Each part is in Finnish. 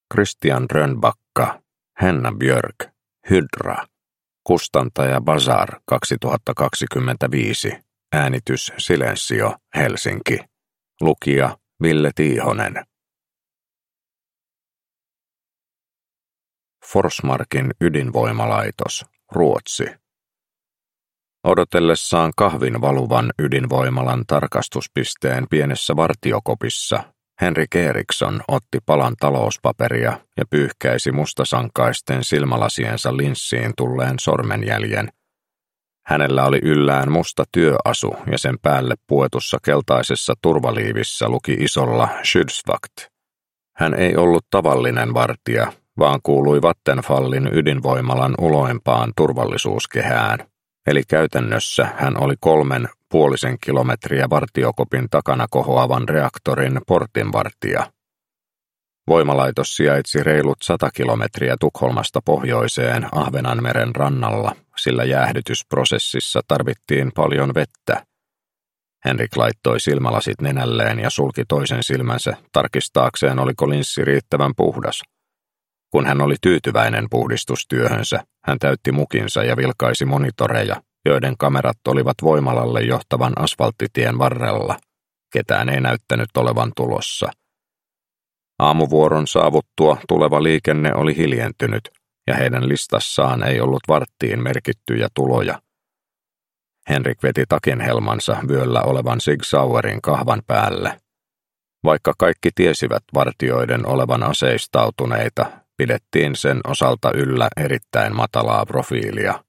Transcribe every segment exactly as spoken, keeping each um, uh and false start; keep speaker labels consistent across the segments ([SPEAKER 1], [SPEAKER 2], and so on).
[SPEAKER 1] Christian Rönnbacka, Henna Björk, Hydra, Kustantaja Bazar kaksituhattakaksikymmentäviisi, äänitys Silensio, Helsinki, lukija Ville Tiihonen. Forsmarkin ydinvoimalaitos, Ruotsi. Odotellessaan kahvin valuvan ydinvoimalan tarkastuspisteen pienessä vartiokopissa Henrik Eriksson otti palan talouspaperia ja pyyhkäisi mustasankaisten silmälasiensa linssiin tulleen sormenjäljen. Hänellä oli yllään musta työasu ja sen päälle puetussa keltaisessa turvaliivissä luki isolla Skyddsvakt. Hän ei ollut tavallinen vartija, vaan kuului Vattenfallin ydinvoimalan uloimpaan turvallisuuskehään. Eli käytännössä hän oli kolmen puolisen kilometriä vartiokopin takana kohoavan reaktorin portinvartija. Voimalaitos sijaitsi reilut sata kilometriä Tukholmasta pohjoiseen Ahvenanmeren rannalla, sillä jäähdytysprosessissa tarvittiin paljon vettä. Henrik laittoi silmälasit nenälleen ja sulki toisen silmänsä tarkistaakseen, oliko linssi riittävän puhdas. Kun hän oli tyytyväinen puhdistustyöhönsä, hän täytti mukinsa ja vilkaisi monitoreja, joiden kamerat olivat voimalalle johtavan asfalttitien varrella. Ketään ei näyttänyt olevan tulossa. Aamuvuoron saavuttua tuleva liikenne oli hiljentynyt, ja heidän listassaan ei ollut varttiin merkittyjä tuloja. Henrik veti takinhelmansa vyöllä olevan Sig Sauerin kahvan päälle. Vaikka kaikki tiesivät vartijoiden olevan aseistautuneita, pidettiin sen osalta yllä erittäin matalaa profiilia.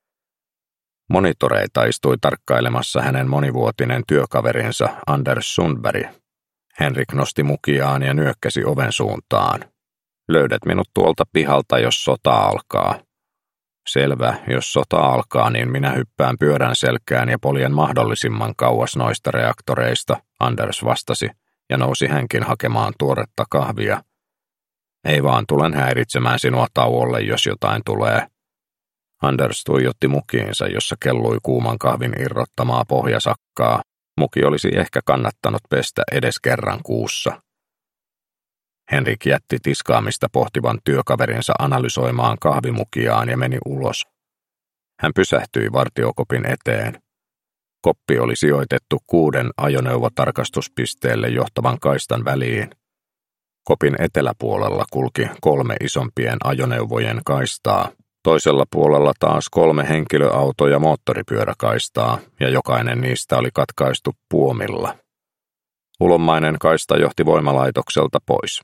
[SPEAKER 1] Monitoreita istui tarkkailemassa hänen monivuotinen työkaverinsa Anders Sundberg. Henrik nosti mukiaan ja nyökkäsi oven suuntaan. Löydät minut tuolta pihalta, jos sota alkaa. Selvä, jos sota alkaa, niin minä hyppään pyörän selkään ja poljen mahdollisimman kauas noista reaktoreista, Anders vastasi, ja nousi hänkin hakemaan tuoretta kahvia. Ei vaan, tulen häiritsemään sinua tauolle, jos jotain tulee. Anders tuijotti mukiinsa, jossa kellui kuuman kahvin irrottamaa pohjasakkaa. Muki olisi ehkä kannattanut pestä edes kerran kuussa. Henrik jätti tiskaamista pohtivan työkaverinsa analysoimaan kahvimukiaan ja meni ulos. Hän pysähtyi vartiokopin eteen. Koppi oli sijoitettu kuuden ajoneuvotarkastuspisteelle johtavan kaistan väliin. Kopin eteläpuolella kulki kolme isompien ajoneuvojen kaistaa, toisella puolella taas kolme henkilöauto- ja moottoripyöräkaistaa, ja jokainen niistä oli katkaistu puomilla. Ulommainen kaista johti voimalaitokselta pois.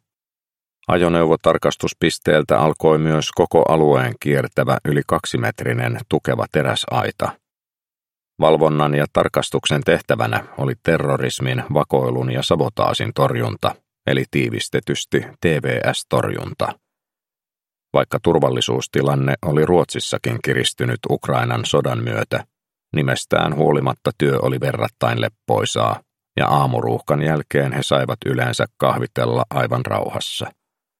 [SPEAKER 1] Ajoneuvotarkastuspisteeltä alkoi myös koko alueen kiertävä yli kaksimetrinen tukeva teräsaita. Valvonnan ja tarkastuksen tehtävänä oli terrorismin, vakoilun ja sabotaasin torjunta, eli tiivistetysti T V S-torjunta. Vaikka turvallisuustilanne oli Ruotsissakin kiristynyt Ukrainan sodan myötä, nimestään huolimatta työ oli verrattain leppoisaa, ja aamuruuhkan jälkeen he saivat yleensä kahvitella aivan rauhassa.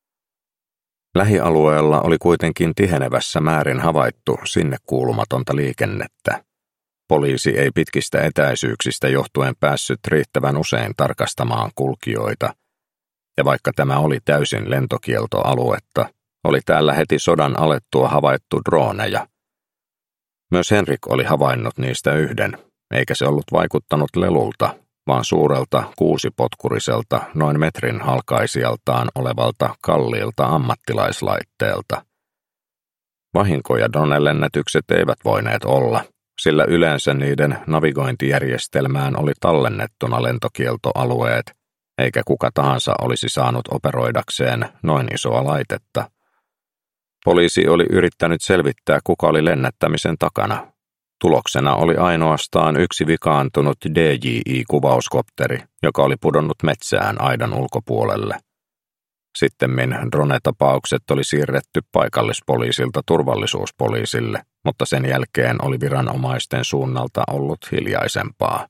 [SPEAKER 1] Lähialueella oli kuitenkin tihenevässä määrin havaittu sinne kuulumatonta liikennettä. Poliisi ei pitkistä etäisyyksistä johtuen päässyt riittävän usein tarkastamaan kulkijoita, ja vaikka tämä oli täysin lentokieltoaluetta, oli täällä heti sodan alettua havaittu drooneja. Myös Henrik oli havainnut niistä yhden, eikä se ollut vaikuttanut lelulta, vaan suurelta kuusipotkuriselta, noin metrin halkaisijaltaan olevalta kalliilta ammattilaislaitteelta. Vahinkoja dronelennätykset eivät voineet olla, sillä yleensä niiden navigointijärjestelmään oli tallennettuna lentokieltoalueet, eikä kuka tahansa olisi saanut operoidakseen noin isoa laitetta. Poliisi oli yrittänyt selvittää, kuka oli lennättämisen takana. Tuloksena oli ainoastaan yksi vikaantunut D J I-kuvauskopteri, joka oli pudonnut metsään aidan ulkopuolelle. Sittemmin drone-tapaukset oli siirretty paikallispoliisilta turvallisuuspoliisille, mutta sen jälkeen oli viranomaisten suunnalta ollut hiljaisempaa.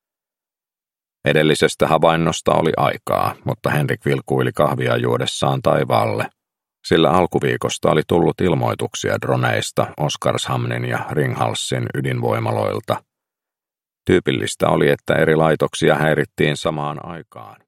[SPEAKER 1] Edellisestä havainnosta oli aikaa, mutta Henrik vilkuili kahvia juodessaan taivaalle, sillä alkuviikosta oli tullut ilmoituksia droneista Oskarshamnin ja Ringhalsin ydinvoimaloilta. Tyypillistä oli, että eri laitoksia häirittiin samaan aikaan.